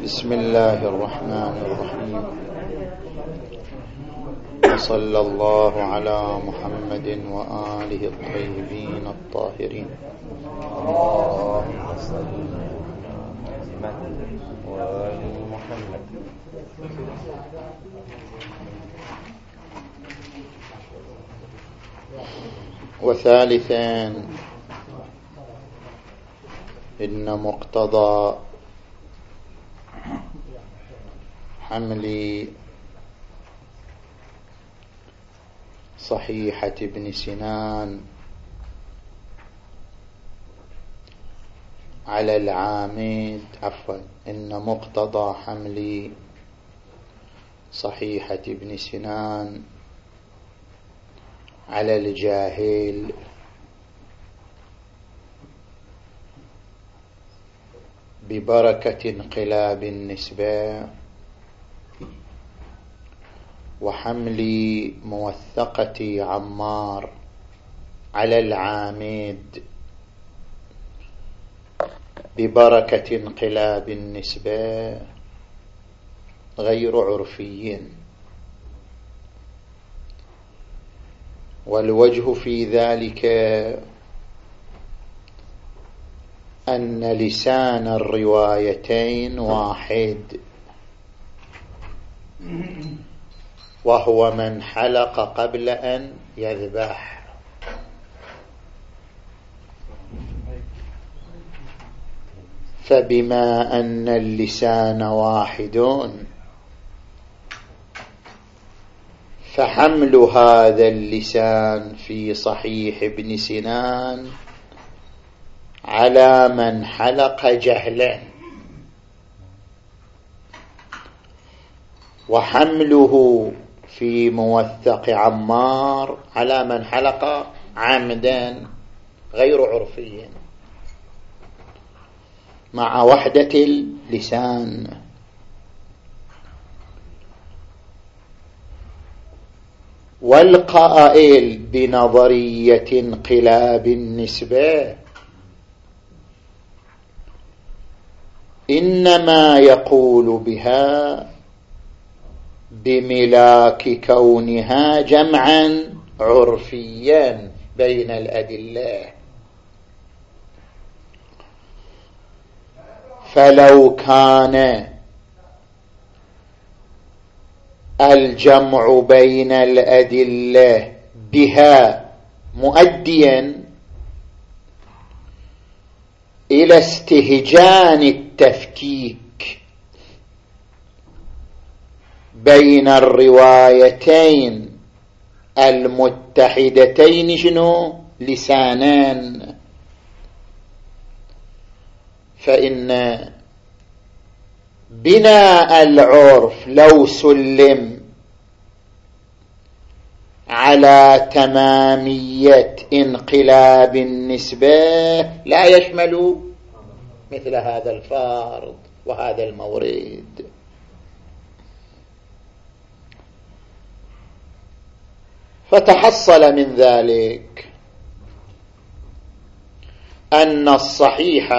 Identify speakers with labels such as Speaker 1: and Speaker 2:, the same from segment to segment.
Speaker 1: بسم الله الرحمن الرحيم. وصلى الله على محمد وآله الطيبين الطاهرين.
Speaker 2: اللهم صل على محمد وآل محمد.
Speaker 1: وثالثا إن مقتضى حمل صحيحة ابن سنان على العامد إن مقتضى حمل صحيحة ابن سنان على الجاهل ببركة انقلاب النسبة وحمل موثقة عمار على العامد ببركة انقلاب النسبة غير عرفي، والوجه في ذلك أن لسان الروايتين واحد، وهو من حلق قبل أن يذبح. فبما أن اللسان واحد فحمل هذا اللسان في صحيح ابن سنان على من حلق جهلا، وحمله في موثق عمار على من حلق عمدا غير عرفي مع وحدة اللسان. والقائل بنظرية انقلاب النسبة إنما يقول بها بملاك كونها جمعا عرفيا بين الأدلة، فلو كان الجمع بين الأدلة بها مؤديا إلى استهجان التفكيك بين الروايتين المتحدتين شنو لسانان، فإن بناء العرف لو سلم على تمامية انقلاب النسبة لا يشمل مثل هذا الفرض وهذا المورد. فتحصل من ذلك أن الصحيح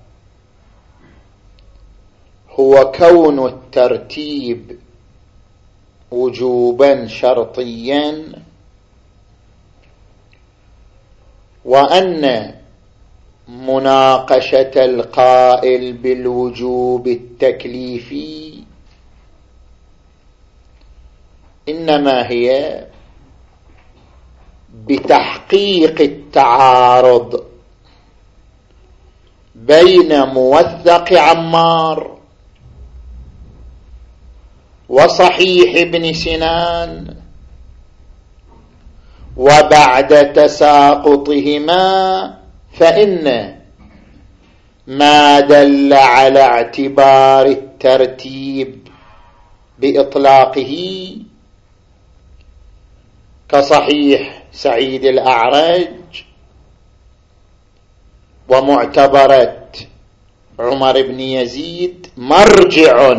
Speaker 1: هو كون الترتيب وجوبا شرطيا، وأن مناقشة القائل بالوجوب التكليفي إنما هي بتحقيق التعارض بين موثق عمار وصحيح ابن سنان، وبعد تساقطهما فإن ما دل على اعتبار الترتيب بإطلاقه كصحيح سعيد الأعرج ومعتبرة عمر بن يزيد مرجع،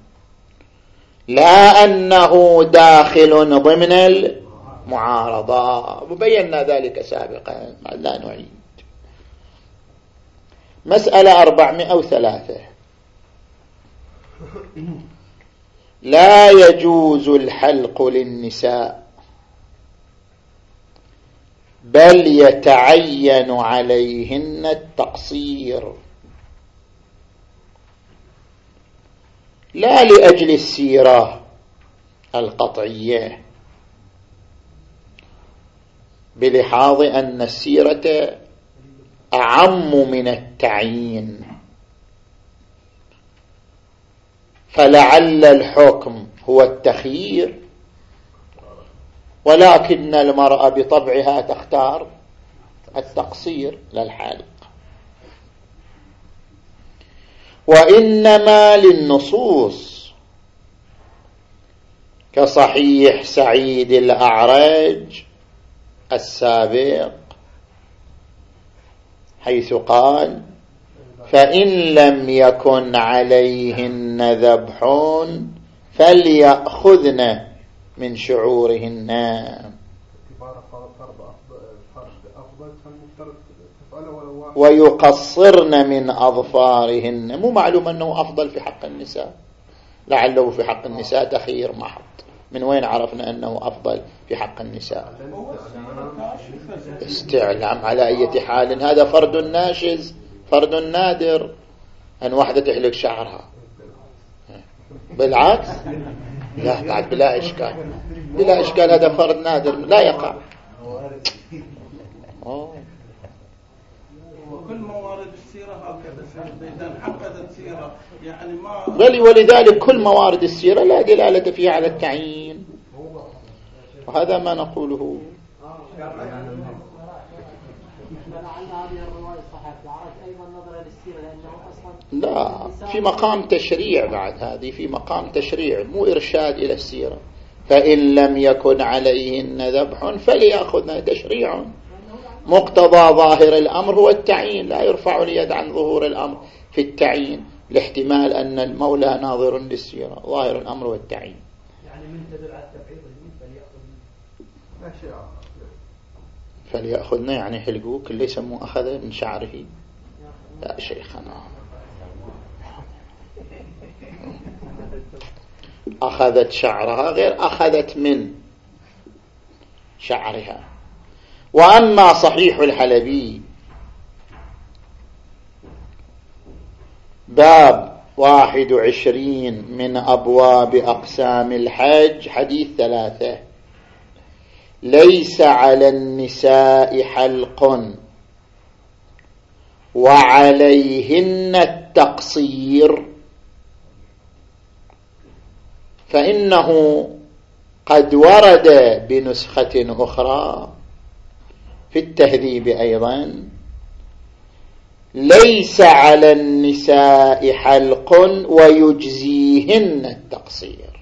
Speaker 1: لا أنه داخل ضمن المعارضة، وبينا ذلك سابقا لا نعيد. مسألة 403 لا يجوز الحلق للنساء، بل يتعين عليهن التقصير، لا لأجل السيرة القطعية، بلحاظ أن السيرة أعم من التعيين، فلعل الحكم هو التخيير، ولكن المرأة بطبعها تختار التقصير للحلق. وإنما للنصوص كصحيح سعيد الأعرج السابق، حيث قال: فإن لم يكن عليهن ذبح فليأخذن من شعورهن، ويقصرن من أظفارهن. مو معلوم أنه أفضل في حق النساء، لعله في حق النساء تخيير محض. من وين عرفنا أنه أفضل في حق النساء؟ استعلام على أي حال. هذا فرد ناشز، فرد نادر أن واحدة تحلق شعرها. بالعكس، لا بعد بلا إشكال، بلا إشكال، هذا فرد نادر لا يقع.
Speaker 3: وكل موارد السيرة هكذا، إذا انعقدت سيرة يعني ما
Speaker 1: ولذلك كل موارد السيرة لا دلالة فيها على التعيين، وهذا ما نقوله. لا، في مقام تشريع بعد، هذه في مقام تشريع مو إرشاد إلى السيرة. فإن لم يكن عليهن ذبح فليأخذن، تشريع، مقتضى ظاهر الأمر هو التعيين، لا يرفع اليد عن ظهور الأمر في التعيين، لاحتمال أن المولى ناظر للسيرة. ظاهر الأمر هو التعيين.
Speaker 4: يعني من تدل على التبعيض
Speaker 1: فليأخذنا يعني حلقوه، كل يسموه أخذ من شعره. لا شيخنا، أخذت شعرها غير أخذت من شعرها. وأما صحيح الحلبي باب 21 من أبواب أقسام الحج، حديث 3: ليس على النساء حلق وعليهن التقصير، فإنه قد ورد بنسخة أخرى في التهذيب أيضا: ليس على النساء حلق ويجزيهن التقصير.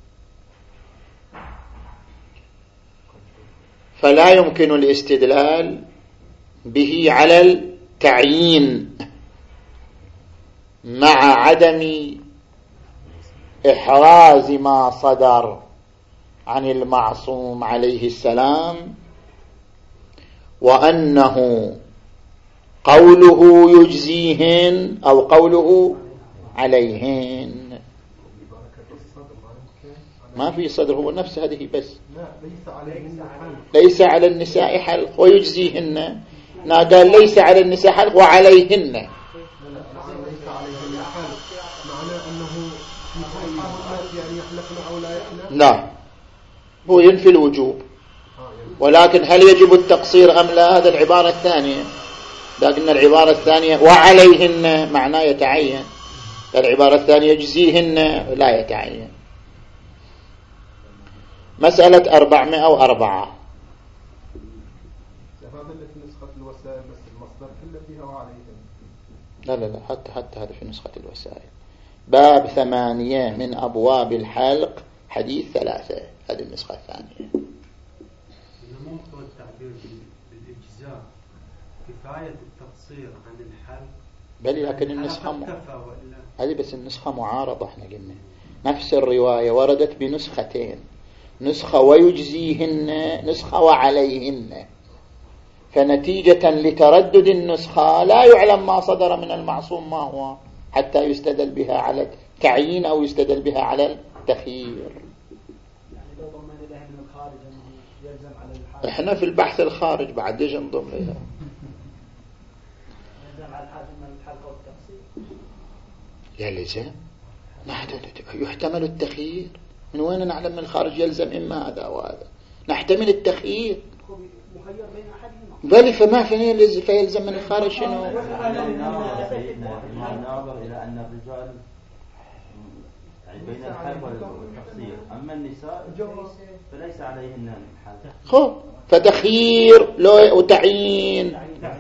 Speaker 1: فلا يمكن الاستدلال به على التعيين مع عدم إحراز ما صدر عن المعصوم عليه السلام، وأنه قوله يجزيهن أو قوله عليهن. ما في صدر، هو نفس هذه بس. ليس على النساء حلق ويجزيهن، قال ليس على النساء حلق وعليهن. لا، هو ينفي الوجوب، ولكن هل يجب التقصير أم لا؟ هذا العبارة الثانية. لكن العبارة الثانية وعليهن معناه يتعين، العبارة الثانية يجزيهن لا يتعين. مسألة 404. لا حتى هذا في نسخة الوسائل. باب 8 من أبواب الحلق، حديث 3، هذه النسخة الثانية.
Speaker 4: ممكن التعبير بالإجزاء كفاية التقصير عن الحلق،
Speaker 1: بل لكن النسخة هذه بس النسخة معارضة. احنا قلنا نفس الرواية وردت بنسختين، نسخة ويجزيهن، نسخة وعليهن، فنتيجة لتردد النسخة لا يعلم ما صدر من المعصوم ما هو، حتى يستدل بها على التعيين أو يستدل بها على التخيير.
Speaker 5: يعني لو ضمن له من الخارج يلزم على الحاج.
Speaker 1: احنا في البحث الخارج بعد ايش نضم لها؟
Speaker 5: يلزم على الحاج من الحلقة والتقصير.
Speaker 1: يلزم يحتمل التخيير. من وين نعلم من الخارج يلزم إما هذا وهذا؟ نحتمل التخيير
Speaker 5: مخير بين أحدهما.
Speaker 1: بل فما فيلزم من الخارج شنو؟
Speaker 2: ناظر إلى أن الرجال بين الحلق والتقصير، أما النساء فليس عليهن الحلق.
Speaker 1: خب فتخيير لو وتعيين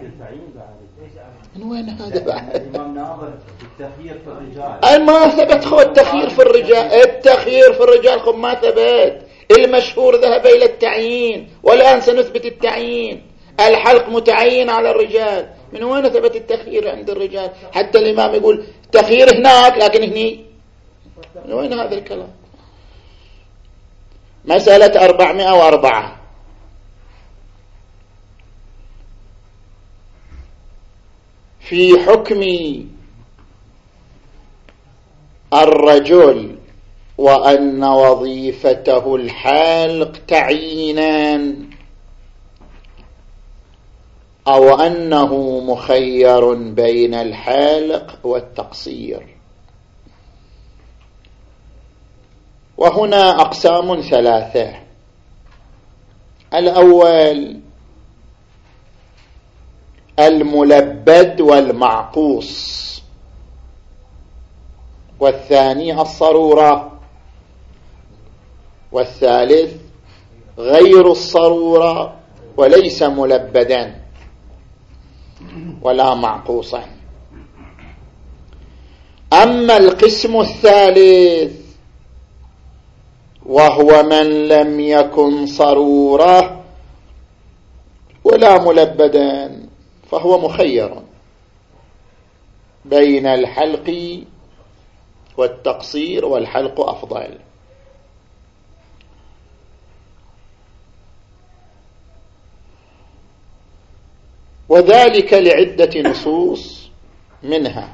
Speaker 1: من وين هذا بعد؟
Speaker 2: الإمام ناظر التخيير في الرجال
Speaker 1: ما ثبت خو التخيير في الرجال. التخيير في الرجال خب ما ثبت. المشهور ذهب إلى التعيين، والآن سنثبت التعيين. الحلق متعين على الرجال. من وين ثبت التخيير عند الرجال؟ حتى الإمام يقول تخيير هناك لكن هني. من وين هذا الكلام؟ مسألة 404. في حكم الرجل وأن وظيفته الحلق تعيينا، أو أنه مخير بين الحلق والتقصير. وهنا أقسام ثلاثة. الأول الملبد والمعقوص، والثاني الصرورة، والثالث غير الصرورة وليس ملبدا ولا معقوصا. أما القسم الثالث وهو من لم يكن صرورة ولا ملبدا فهو مخير بين الحلق والتقصير، والحلق أفضل. وذلك لعدة نصوص، منها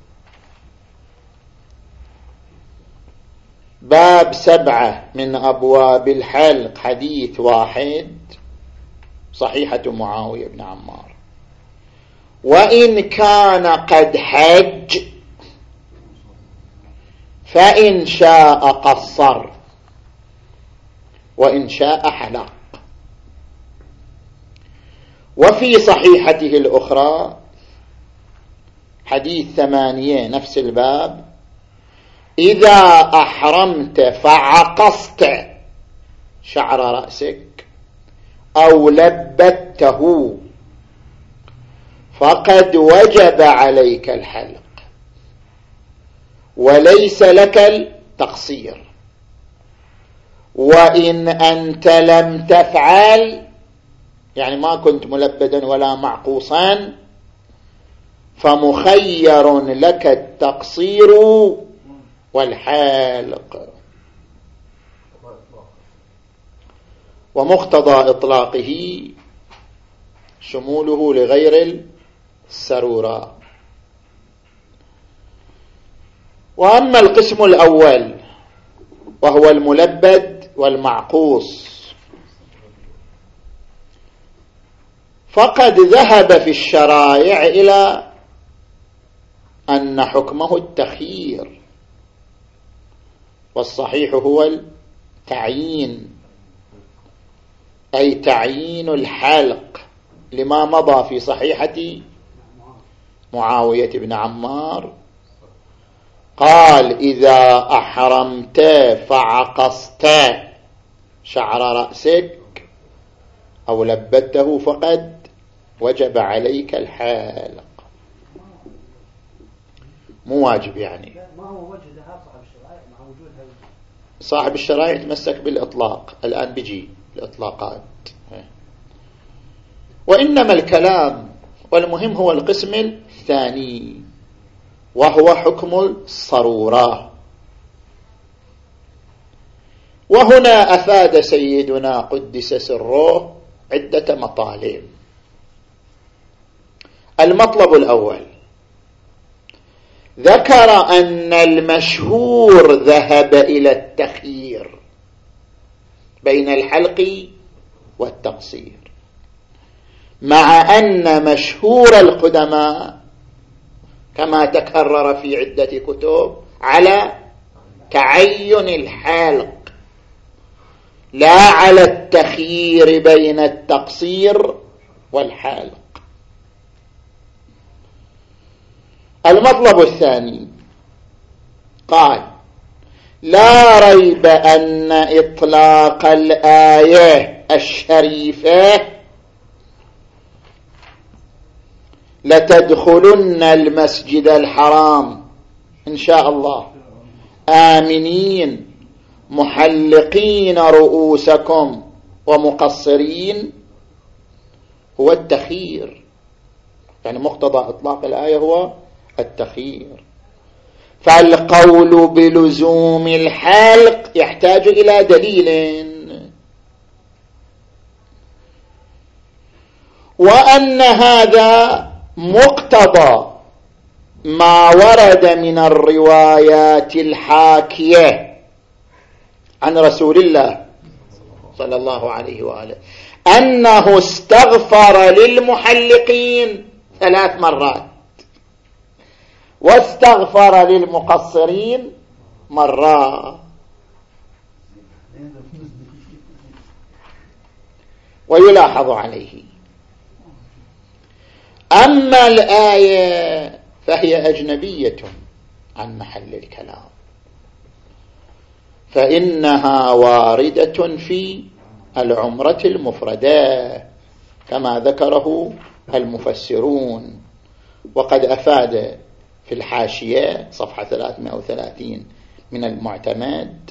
Speaker 1: باب 7 من أبواب الحلق حديث 1 صحيحة معاوية بن عمار: وإن كان قد حج فإن شاء قصر وإن شاء حلق. وفي صحيحته الأخرى حديث 8 نفس الباب: إذا أحرمت فعقصت شعر رأسك أو لبته فقد وجب عليك الحلق وليس لك التقصير، وإن أنت لم تفعل، يعني ما كنت ملبدا ولا معقوصا، فمخير لك التقصير والحالق. ومقتضى إطلاقه شموله لغير السرورة. وأما القسم الأول وهو الملبد والمعقوص فقد ذهب في الشرائع إلى أن حكمه التخيير، والصحيح هو التعيين، أي تعيين الحلق، لما مضى في صحيحة معاوية بن عمار قال: إذا أحرمت فعقصت شعر رأسك أو لبته فقد وجب عليك الحالق. مو واجب يعني.
Speaker 5: ما هو وجه ذهاب صاحب الشرائع مع وجود هذا؟
Speaker 1: صاحب الشرائع يتمسك بالإطلاق، الآن بيجي الإطلاقات. وإنما الكلام والمهم هو القسم الثاني وهو حكم الصرورة. وهنا أفاد سيدنا قدس سره عدة مطالب. المطلب الأول: ذكر أن المشهور ذهب إلى التخيير بين الحلق والتقصير، مع أن مشهور القدماء كما تكرر في عدة كتب على تعين الحلق لا على التخيير بين التقصير والحلق. المطلب الثاني قال: لا ريب أن إطلاق الآية الشريفة لتدخلن المسجد الحرام إن شاء الله آمنين محلقين رؤوسكم ومقصرين هو التخيير، يعني مقتضى إطلاق الآية هو التخيير. فالقول بلزوم الحلق يحتاج إلى دليل، وأن هذا مقتضى ما ورد من الروايات الحاكية عن رسول الله صلى الله عليه وآله أنه استغفر للمحلقين 3 مرات واستغفر للمقصرين مرة. ويلاحظ عليه أما الآية فهي أجنبية عن محل الكلام، فإنها واردة في العمرة المفردة كما ذكره المفسرون، وقد أفاد في الحاشية صفحة 330 من المعتمد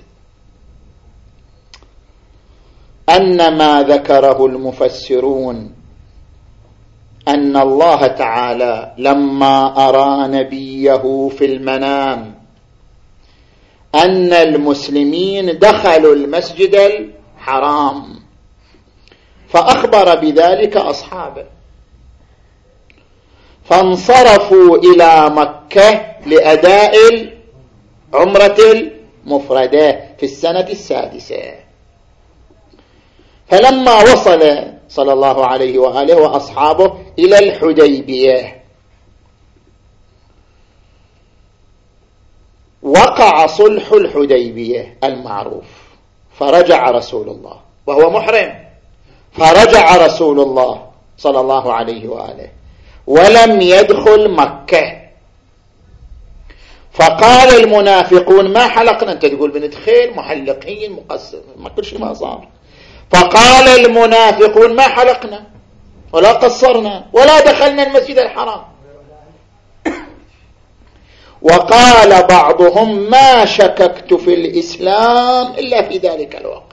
Speaker 1: أن ما ذكره المفسرون أن الله تعالى لما أرى نبيه في المنام أن المسلمين دخلوا المسجد الحرام فأخبر بذلك أصحابه، فانصرفوا إلى مكة لأداء العمرة المفردة في السنة 6. فلما وصل صلى الله عليه وآله وأصحابه إلى الحديبية وقع صلح الحديبية المعروف، فرجع رسول الله وهو محرم، فرجع رسول الله صلى الله عليه وآله ولم يدخل مكة. فقال المنافقون: ما حلقنا، أنت تقول بندخل محلقين مقصر، ما كل شيء ما صار. فقال المنافقون: ما حلقنا ولا قصرنا ولا دخلنا المسجد الحرام. وقال بعضهم: ما شككت في الإسلام إلا في ذلك الوقت.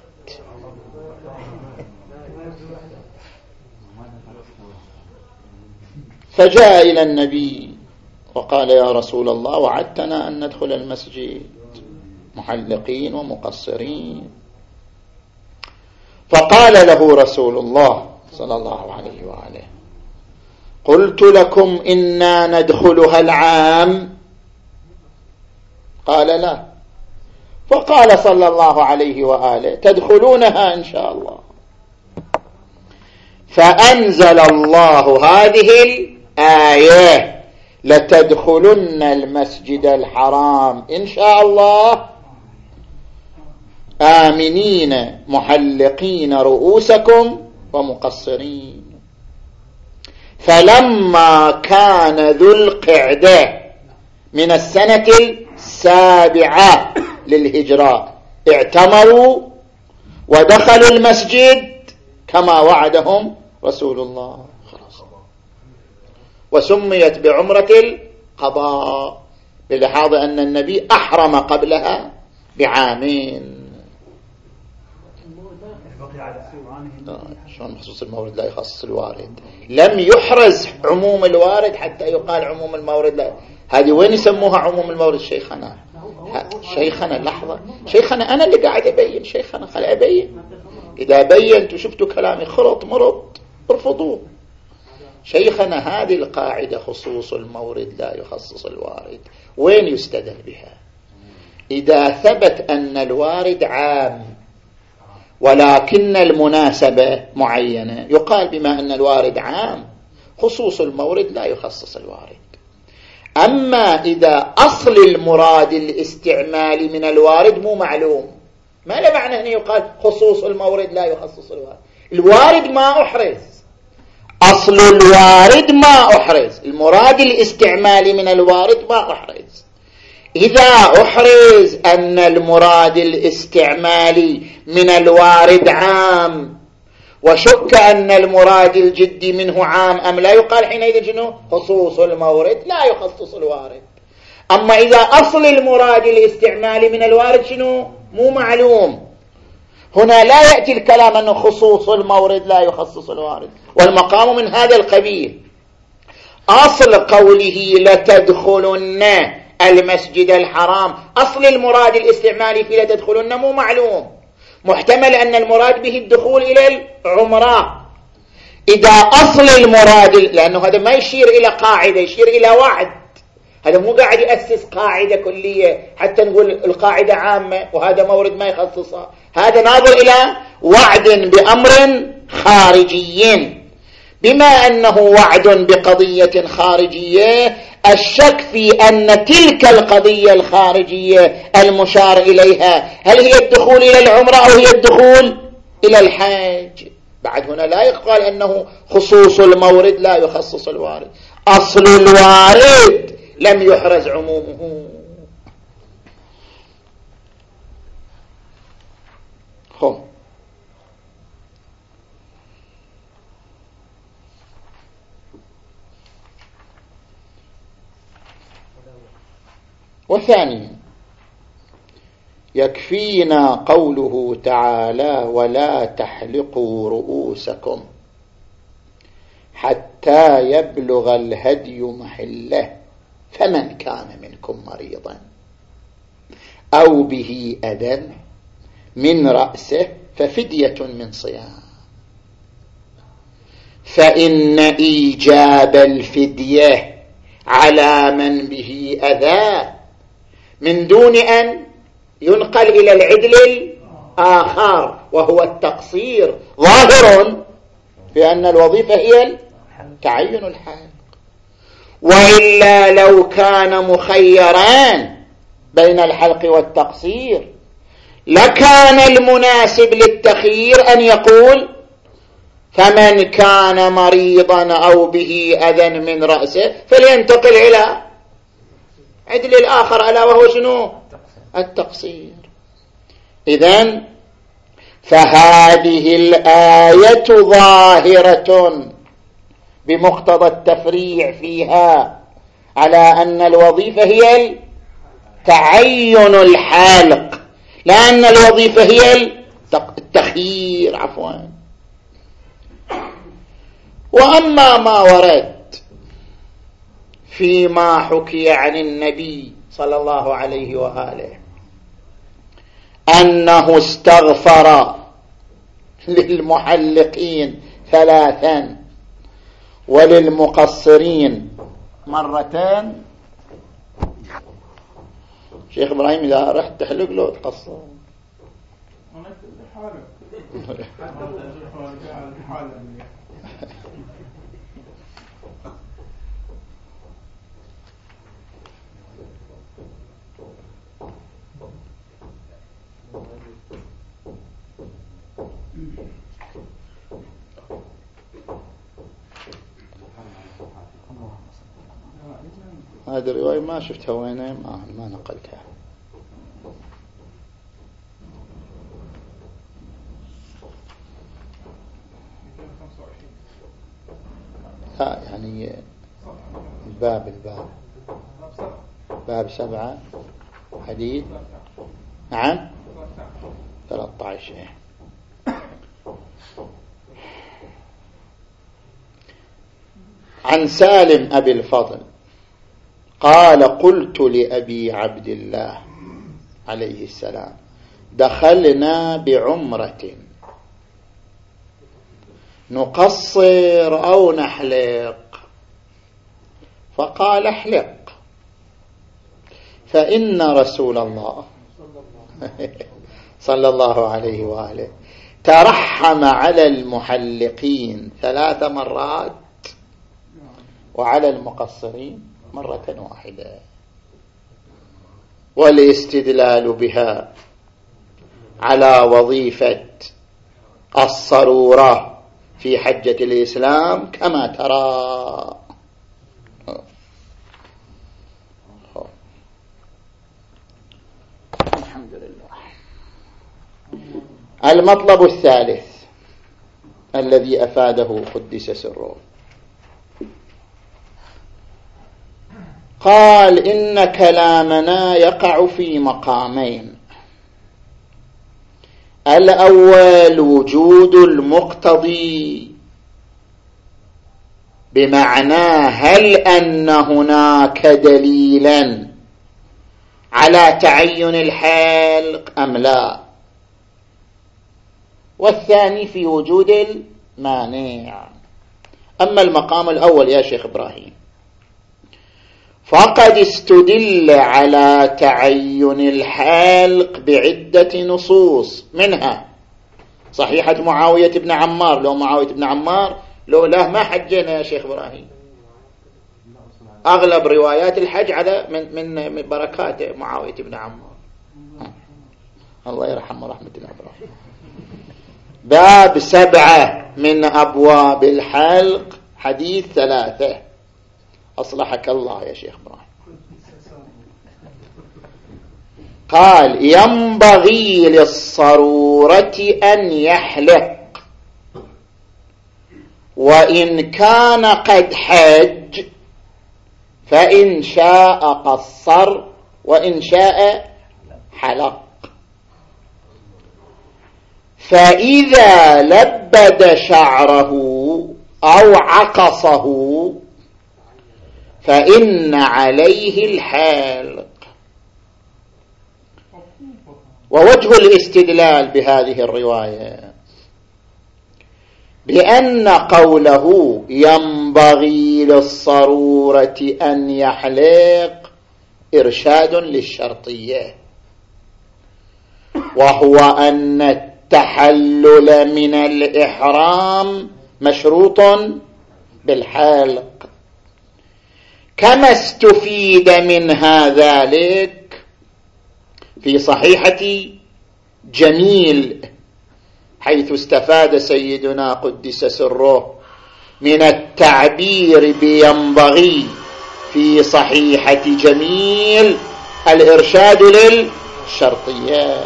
Speaker 1: فجاء إلى النبي وقال: يا رسول الله، وعدتنا أن ندخل المسجد محلقين ومقصرين. فقال له رسول الله صلى الله عليه وآله: قلت لكم إنا ندخلها العام؟ قال: لا. فقال صلى الله عليه وآله: تدخلونها إن شاء الله. فأنزل الله هذه الآية: لتدخلن المسجد الحرام إن شاء الله آمنين محلقين رؤوسكم ومقصرين. فلما كان ذو القعدة من السنة 7 للهجرة اعتمروا ودخلوا المسجد كما وعدهم رسول الله، وسميت بعمرة القضاء للحاظ أن النبي أحرم قبلها بعامين. شلون خصوص المورد لا يخصص الوارد؟ لم يحرز عموم الوارد حتى يقال عموم المورد لا. هذه وين يسموها عموم المورد؟ شيخنا لحظة، شيخنا أنا اللي قاعد أبين، شيخنا خل أبين. إذا بينت وشفتوا كلامي خلط مرض ارفضوه. شيخنا هذه القاعدة خصوص المورد لا يخصص الوارد وين يستدل بها؟ إذا ثبت أن الوارد عام ولكن المناسبة معينة يقال بما أن الوارد عام خصوص المورد لا يخصص الوارد. أما إذا أصل المراد الاستعمالي من الوارد مو معلوم، ما له معنى أن يقال خصوص المورد لا يخصص الوارد. الوارد ما أحرز، أصل الوارد ما أحرز، المراد الاستعمالي من الوارد ما أحرز. إذا أحرز أن المراد الاستعمالي من الوارد عام وشك أن المراد الجدي منه عام أم لا، يقال حينئذ شنو؟ خصوص المورد لا يخصص الوارد. أما إذا أصل المراد الاستعمالي من الوارد شنو؟ مو معلوم، هنا لا يأتي الكلام أنه خصوص المورد لا يخصص الوارد، والمقام من هذا القبيل. أصل قوله لتدخلن المسجد الحرام، أصل المراد الاستعمالي في لتدخلن مو معلوم، محتمل أن المراد به الدخول إلى العمرة. إذا أصل المراد، لأنه هذا ما يشير إلى قاعدة، يشير إلى وعد، هذا مو قاعد يأسس قاعدة كلية حتى نقول القاعدة عامة وهذا مورد ما يخصصها، هذا ناظر إلى وعد بأمر خارجي. بما أنه وعد بقضية خارجية، الشك في أن تلك القضية الخارجية المشار إليها هل هي الدخول إلى العمرة أو هي الدخول إلى الحج. بعد هنا لا يقال أنه خصوص المورد لا يخصص الوارد، أصل الوارد لم يحرز عمومه. وثانيا يكفينا قوله تعالى ولا تحلقوا رؤوسكم حتى يبلغ الهدي محله فمن كان منكم مريضا أو به أذى من رأسه ففدية من صيام. فإن إيجاب الفدية على من به أذى من دون أن ينقل إلى العدل الآخر وهو التقصير ظاهر بأن الوظيفة هي تعين الحال، وإلا لو كان مخيران بين الحلق والتقصير لكان المناسب للتخيير أن يقول فمن كان مريضا أو به أذى من رأسه فلينتقل إلى عدل الآخر ألا وهو شنو؟ التقصير. إذن فهذه الآية ظاهرة بمقتضى التفريع فيها على أن الوظيفة هي تعين الحالق، لأن الوظيفة هي التخيير عفوا. وأما ما ورد فيما حكي عن النبي صلى الله عليه وآله أنه استغفر للمحلقين 3 وللمقصرين 2، شيخ إبراهيم إذا رحت تحلق له تقصر هذه الرواية ما شفتها وينها، ما نقلتها. لا يعني باب 7 حديث نعم 13. عن سالم أبي الفضل قال قلت لأبي عبد الله عليه السلام دخلنا بعمرة نقصر أو نحلق؟ فقال احلق، فإن رسول الله صلى الله عليه وآله ترحم على المحلقين 3 مرات وعلى المقصرين مرة واحدة. والاستدلال بها على وظيفة الصرورة في حجة الإسلام كما ترى. الحمد لله. المطلب الثالث الذي أفاده قدس سره، قال إن كلامنا يقع في مقامين: الأول وجود المقتضي، بمعنى هل أن هناك دليلا على تعين الحلق أم لا، والثاني في وجود المانع. أما المقام الأول يا شيخ إبراهيم فقد استدل على تعين الحلق بعدة نصوص، منها صحيحة معاوية بن عمار. لو معاوية بن عمار لو له ما حجينا يا شيخ إبراهيم. أغلب روايات الحج على من بركات معاوية بن عمار، الله يرحمه رحمة إبراهيم. باب 7 من أبواب الحلق، حديث 3. أصلحك الله يا شيخ إبراهيم. قال ينبغي للصرورة أن يحلق وإن كان قد حج، فإن شاء قصر وإن شاء حلق. فإذا لبد شعره أو عقصه فإن عليه الحلق. ووجه الاستدلال بهذه الرواية بأن قوله ينبغي للصرورة أن يحلق إرشاد للشرطية، وهو أن التحلل من الإحرام مشروط بالحلق، كما استفيد منها ذلك في صحيحة جميل، حيث استفاد سيدنا قدس سره من التعبير بينبغي في صحيحة جميل الإرشاد للشرطية.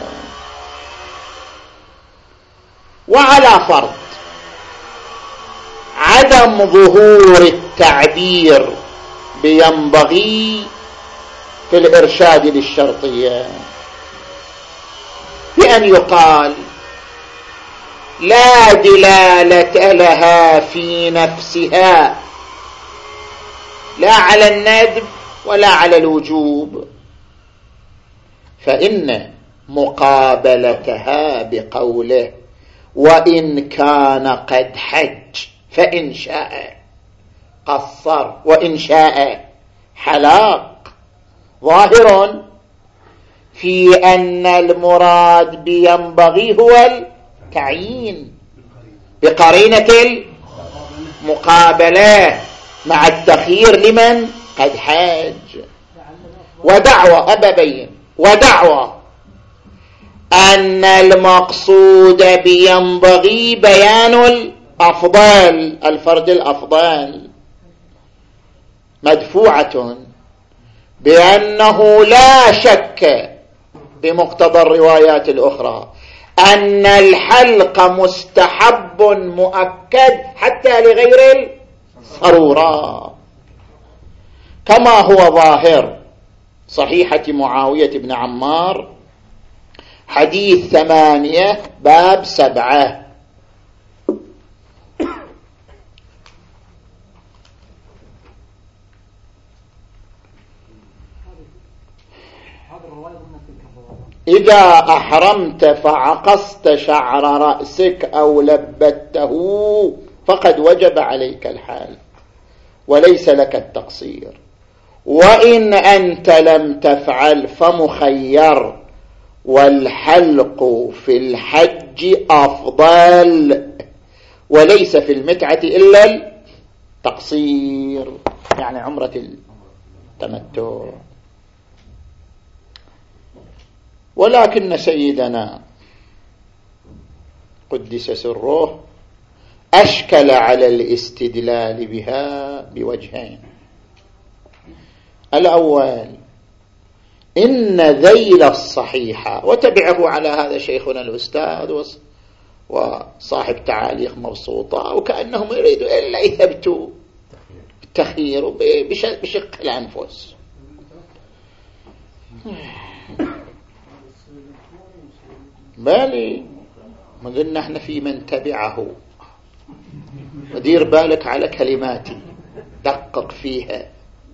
Speaker 1: وعلى فرض عدم ظهور التعبير بينبغي في الإرشاد للشرطية، بأن يقال لا دلالة لها في نفسها لا على الندب ولا على الوجوب، فإن مقابلتها بقوله وإن كان قد حج فإن شاء قصر وإن شاء حلق ظاهر في أن المراد بينبغي هو التعيين بقرينة المقابلة مع التخيير لمن قد حج. ودعوى أبابين ودعوى أن المقصود بينبغي بيان الأفضل، الفرد الأفضل، مدفوعة بأنه لا شك بمقتضى الروايات الأخرى أن الحلق مستحب مؤكد حتى لغير الصرورة، كما هو ظاهر صحيحة معاوية بن عمار حديث 8 باب 7. إذا أحرمت فعقصت شعر رأسك أو لبته فقد وجب عليك الحلق وليس لك التقصير، وإن أنت لم تفعل فمخير، والحلق في الحج أفضل، وليس في المتعة إلا التقصير، يعني عمرة التمتع. ولكن سيدنا قدس سره أشكل على الاستدلال بها بوجهين. الأول إن ذيل الصحيحة، وتبعه على هذا شيخنا الأستاذ وصاحب تعاليق مبسوطة، وكأنهم يريدوا إلا يثبتوا التخيير بشق الأنفس. بالي ما قلنا احنا في من تبعه، ودير بالك على كلماتي، دقق فيها.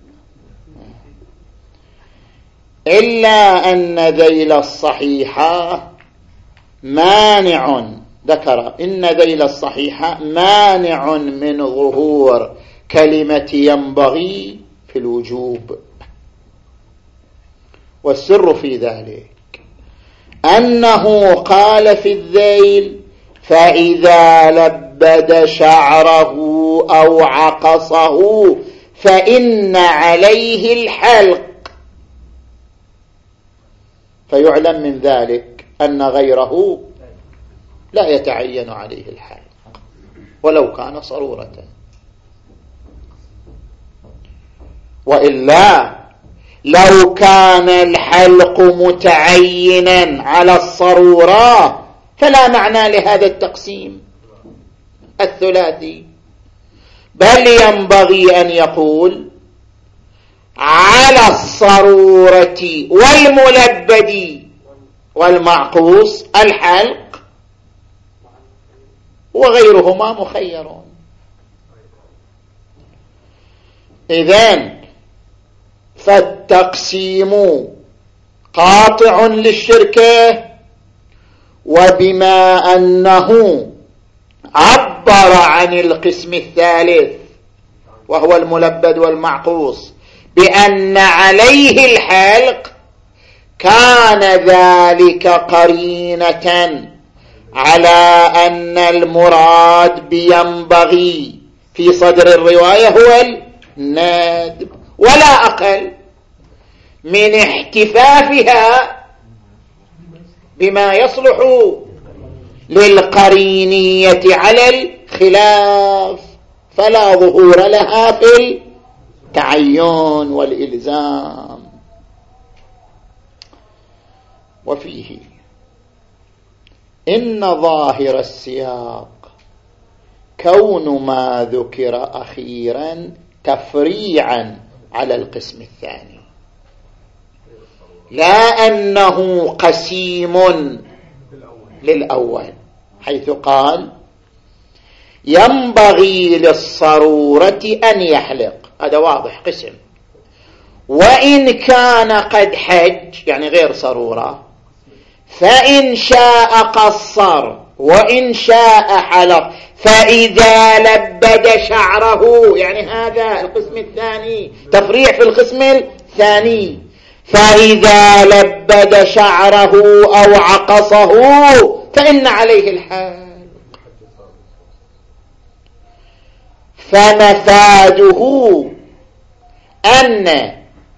Speaker 1: إلا أن ذيل الصحيحة مانع، ذكر إن ذيل الصحيحة مانع من ظهور كلمة ينبغي في الوجوب. والسر في ذلك أنه قال في الذيل فإذا لبد شعره أو عقصه فإن عليه الحلق، فيعلم من ذلك أن غيره لا يتعين عليه الحلق ولو كان صرورة. وإلا لو كان الحلق متعينا على الصرورة فلا معنى لهذا التقسيم الثلاثي، بل ينبغي أن يقول على الصرورة والملبد والمعقوس الحلق، وغيرهما مخيرون. إذن فالتقسيم قاطع للشركة، وبما أنه عبر عن القسم الثالث وهو الملبد والمعقوس بأن عليه الحلق، كان ذلك قرينة على أن المراد بينبغي في صدر الرواية هو الندب، ولا أقل من احتفافها بما يصلح للقرينية على الخلاف، فلا ظهور لها في التعين والإلزام. وفيه إن ظاهر السياق كون ما ذكر أخيرا تفريعا على القسم الثاني، لا أنه قسيم للأول، حيث قال ينبغي للصرورة أن يحلق، هذا واضح قسم، وإن كان قد حج يعني غير صرورة، فإن شاء قصر وإن شاء حلق، فإذا لبد شعره، يعني هذا القسم الثاني تفريع في القسم الثاني، فإذا لبد شعره أو عقصه فإن عليه الحال. فمفاده أن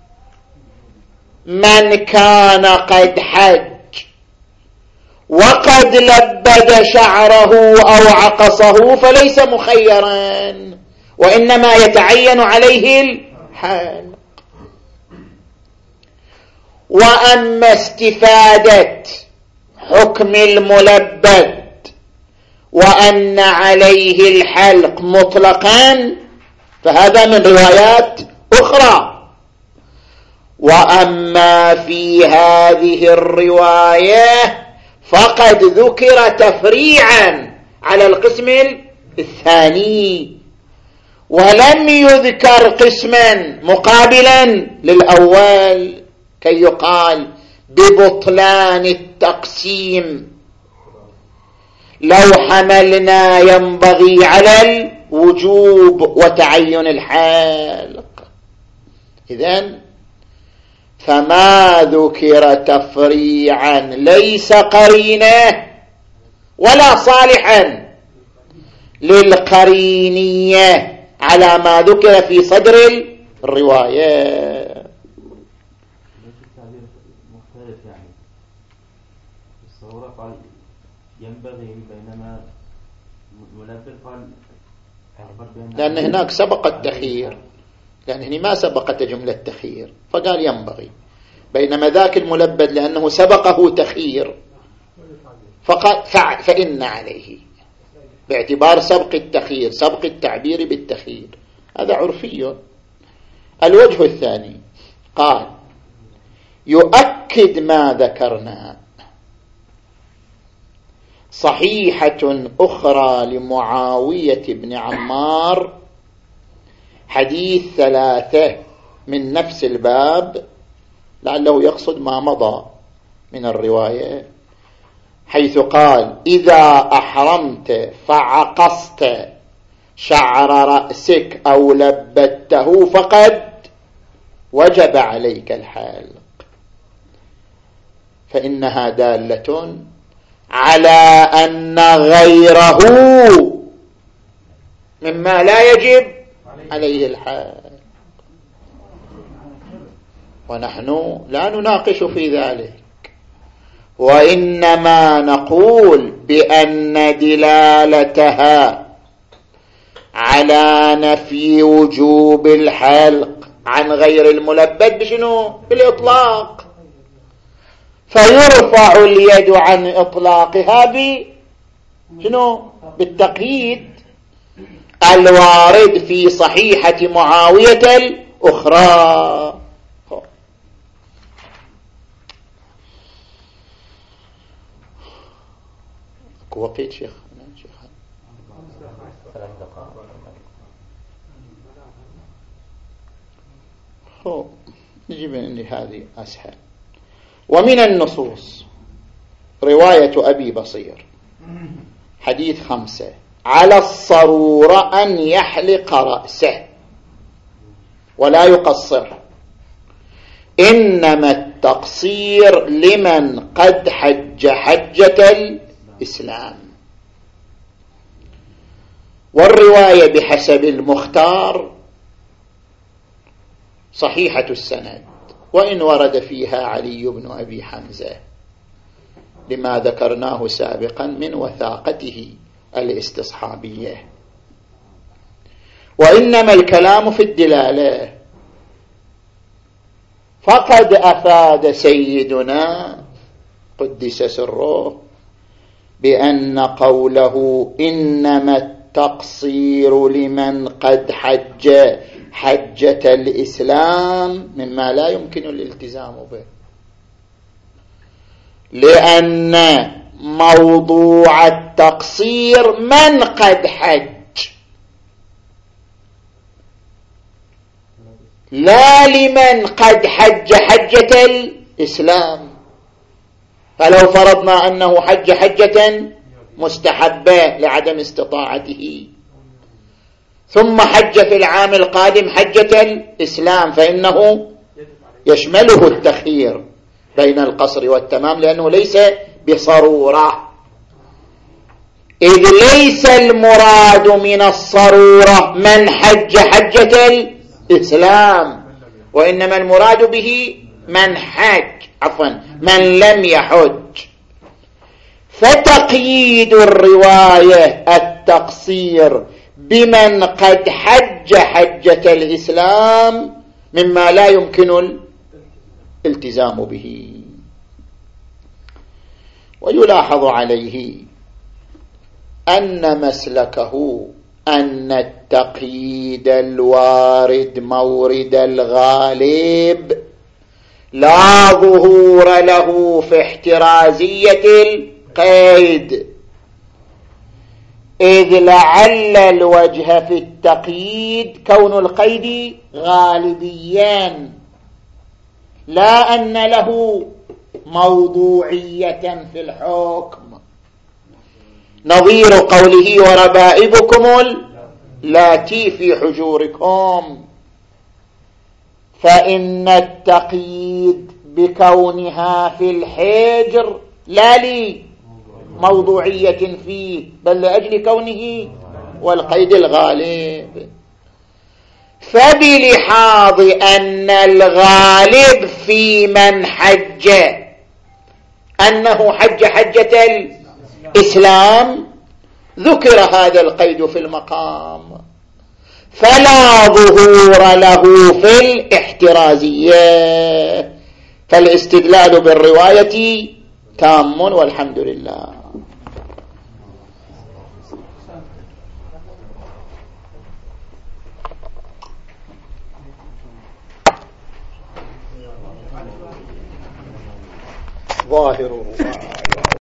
Speaker 1: من كان قد حج وقد لبد شعره أو عقصه فليس مخيرا، وإنما يتعين عليه الحال. وأما استفادة حكم الملبد وأن عليه الحلق مطلقا فهذا من روايات أخرى. وأما في هذه الرواية فقد ذكر تفريعا على القسم الثاني، ولم يذكر قسما مقابلا للأول كي يقال ببطلان التقسيم، لو حملنا ينبغي على الوجوب وتعين الحالق. إذن فما ذكر تفريعا ليس قرينه ولا صالحا للقرينية على ما ذكر في صدر الرواية.
Speaker 2: مختلف يعني الصورة قال ينبغي، بينما الملبل قال
Speaker 1: لأن هناك سبق التخيير، لأن هنا ما سبقت جملة تخيير فقال ينبغي، بينما ذاك الملبد لأنه سبقه تخيير فإن عليه، باعتبار سبق التخيير، سبق التعبير بالتخيير، هذا عرفي. الوجه الثاني قال يؤكد ما ذكرنا صحيحة أخرى لمعاوية بن عمار، حديث 3 من نفس الباب، لعله يقصد ما مضى من الرواية، حيث قال إذا أحرمت فعقصت شعر رأسك أو لبته فقد وجب عليك الحلق، فإنها دالة على أن غيره مما لا يجب عليه الحلق، ونحن لا نناقش في ذلك، وإنما نقول بأن دلالتها على نفي وجوب الحلق عن غير الملبد بشنو؟ بالإطلاق، فيرفع اليد عن إطلاقها بشنو؟ بالتقييد الوارد في صحيحة معاوية الأخرى. وقيت شيخ نجيب لهذه أسهل. ومن النصوص رواية أبي بصير حديث 5 على الصرورة أن يحلق رأسه ولا يقصر، إنما التقصير لمن قد حج حجة الإسلام. والرواية بحسب المختار صحيحة السند، وإن ورد فيها علي بن أبي حمزة لما ذكرناه سابقا من وثاقته الاستصحابية، وإنما الكلام في الدلالة. فقد أفاد سيدنا قدس سره بأن قوله إنما التقصير لمن قد حج حجة الإسلام مما لا يمكن الالتزام به، لأن موضوع التقصير من قد حج، لا لمن قد حج حجة الإسلام. فلو فرضنا أنه حج حجة مستحبة لعدم استطاعته ثم حج في العام القادم حجة الإسلام، فإنه يشمله التخيير بين القصر والتمام، لأنه ليس بصرورة، إذ ليس المراد من الصرورة من حج حجة الإسلام، وإنما المراد به من لم يحج. فتقييد الرواية التقصير بمن قد حج حجة الإسلام مما لا يمكن الالتزام به. ويلاحظ عليه أن مسلكه أن التقييد الوارد مورد الغالب لا ظهور له في احترازية القيد، إذ لعل الوجه في التقييد كون القيد غالبيا، لا أن له موضوعية في الحكم، نظير قوله وربائبكم اللاتي في حجوركم. فإن التقييد بكونها في الحجر لا لموضوعية فيه بل لأجل كونه والقيد الغالب. فبلحاظ أن الغالب في من حج أنه حج حجة الإسلام ذكر هذا القيد في المقام، فلا ظهور له في الاحترازية، فالاستدلال بالرواية تام والحمد لله. ظاهره